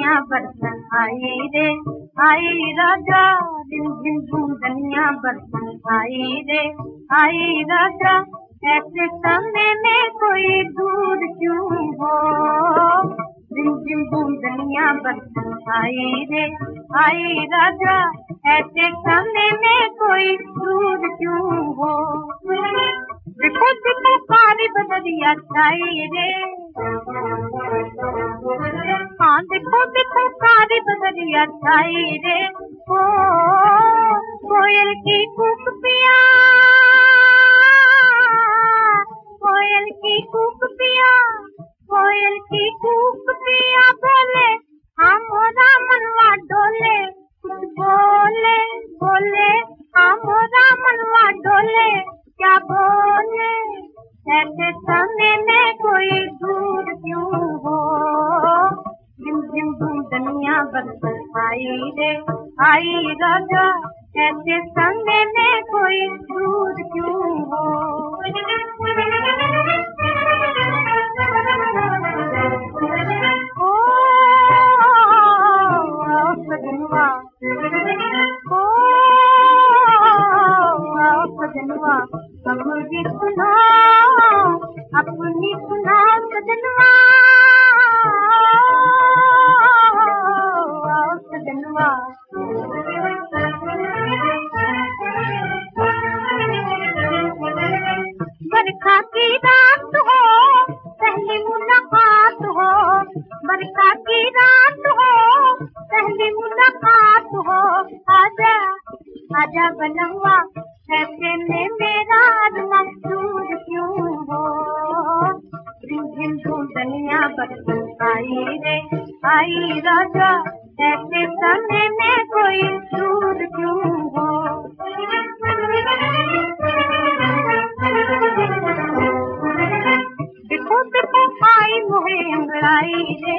बूंदनिया बरसन आई रे आई राजा, दिन दिन बूंदनिया बरसन आई रे आई राजा, ऐसे समय में कोई दूर क्यों हो, दिन दिन बूंदनिया बरसन आई रे आई राजा, ऐसे समय में कोई दूर क्यों हो। देखो देखो कारी बदरिया छाई रे, हाँ देखो देखो कारी बदरिया छाई रे, ओ कोयल की कूक पिया, कोयल की कूक पिया, कोयल की कूक पिया बोले, हम मोरा मनवा डोले, कुछ बोले बोले, हम मोरा मनवा डोले, क्या बोले, ऐसे समय में कोई दूर क्यों हो, जिम जिम बूंदनिया बरसन आई रे आई राजा, ऐसे समय में कोई दूर क्यों हो। ओ सजनवा, ओ सजनवा, अपनी सुनाओ, अपनी सुनाओ सजनवा, सजनवा। बरखा की रात हो, पहली मुलाकात हो, बरखा की रात हो, पहली मुलाकात हो, आजा आजा बनवा, ऐसे में मेरा आत्मा दूर क्यों हो, दिन दिन बूंदनिया बरसन आई रे आई राजा, ऐसे समय में कोई दूर क्यों हो। देखो देखो आई मोहे अंगड़ाई रे,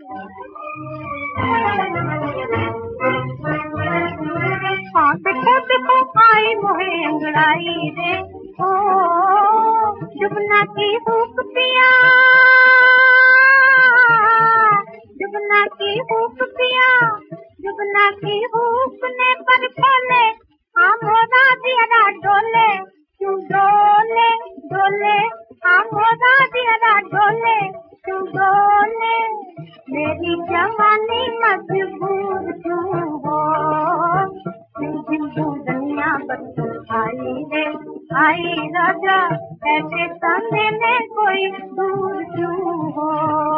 हाँ देखो देखो आई मोहे अंगड़ाई रे, ओ जुबना की हुक पिया, जुबना की हुक पिया, जुबना की हुक ने पर खोले, हाँ मोरा दिया डोले, क्यों डोले डोले, हाँ मोरा दिया डोले, क्यों डोले, मेरी जवानी मजबूर क्यों हो, दिन बूंदनिया बरसन आई रे आई राजा, ऐसे समय में कोई दूर क्यों हो।